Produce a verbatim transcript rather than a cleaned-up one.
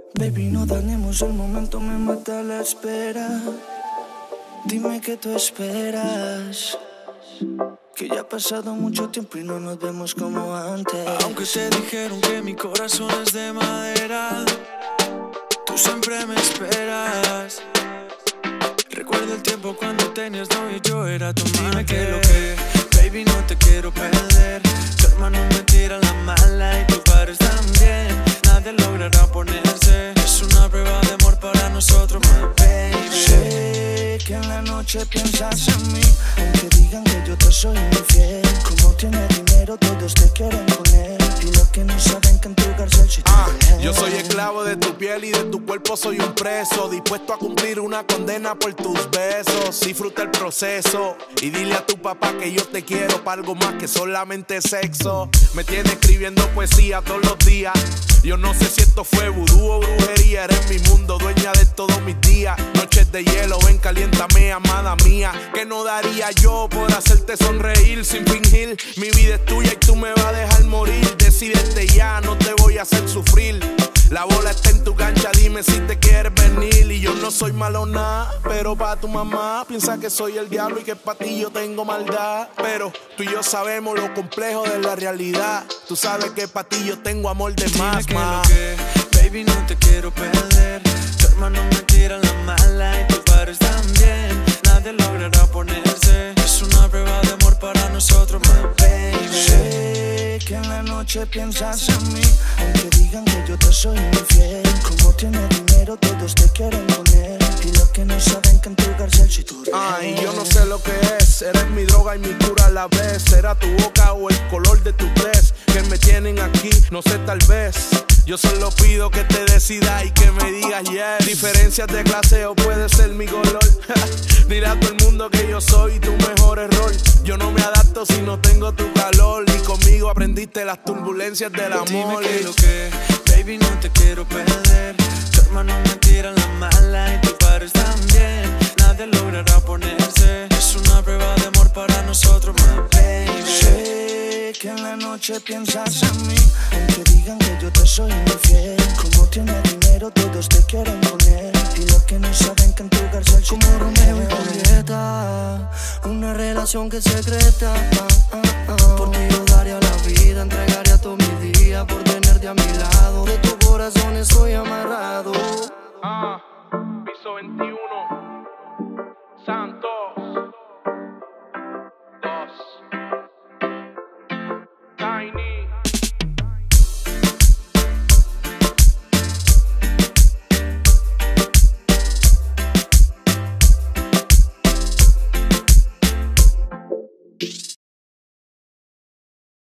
Baby, no dañemos el momento, me mata la espera. Dime que tú esperas, que ya ha pasado mucho tiempo y no nos vemos como antes. Aunque te dijeron que mi corazón es de madera, tú siempre me esperas. Recuerdo el tiempo cuando tenías novio y yo era tu amante. Dime que lo que, baby, no te quiero perder. Tu hermano me tira la mala y tus padres también. Nadie logrará ponerse, es una prueba de amor para nosotros, my baby. Sé que en la noche piensas en mí, aunque digan que yo te soy infiel. Como tienes dinero todos te quieren poner, y lo que no saben que en tu cárcel si ah, yo soy esclavo de tu piel y de tu cuerpo soy un preso, dispuesto a cumplir una condena por tus besos. Disfruta el proceso y dile a tu papá que yo te quiero para algo más que solamente sexo. Me tiene escribiendo poesía todos los días. Yo no sé si esto fue vudú o brujería. Eres mi mundo, dueña de todos mis días. Noches de hielo, ven, caliéntame, amada mía. ¿Qué no daría yo por hacerte sonreír sin fingir? Mi vida es tuya y tú me vas a dejar morir. Decídete ya, no te voy a hacer sufrir. La bola está en tu cancha, dime si te quieres venir. Y yo no soy malo nada, pero pa' tu mamá piensa que soy el diablo y que pa' ti yo tengo maldad. Pero tú y yo sabemos lo complejo de la realidad. Tú sabes que pa' ti yo tengo amor de más, Dime más. que lo que, baby, no te quiero perder. Tu hermano me tira la mala y tus padres también. Nadie logrará ponerse, es una prueba de amor para nosotros, my baby. Sé que en la noche piensas en mí, aunque digan que yo te soy infiel. Como tienes dinero todos te quieren poner, y lo que no saben que en tu cárcel si tú Ay, yo no sé lo que es, eres mi droga y mi cura a la vez. Será tu boca o el color de tu tez que me tienen aquí, no sé, tal vez. Yo solo pido que te decidas y que me digas yes. Diferencias de clase o puede ser mi color. Dile a todo el mundo que yo soy tu mejor error. Yo no me adapto si no tengo tu calor, y conmigo aprendiste las turbulencias del amor. Dime que lo que, baby, no te quiero perder. Tu hermano me tira la mala y tus padres también. Nadie logrará ponerse, es una prueba de amor para nosotros, my baby. Sé que en la noche piensas en mí, aunque digan que yo te soy infiel. Como tienes dinero todos te quieren poner, y lo que no saben que en tu cárcel como Romeo y Julieta, una relación que es secreta. ah, ah, ah. Por ti yo daría la vida, entregaría todo mi día por tenerte a mi lado. De tu corazón estoy amarrado. Ah, piso veintiuno.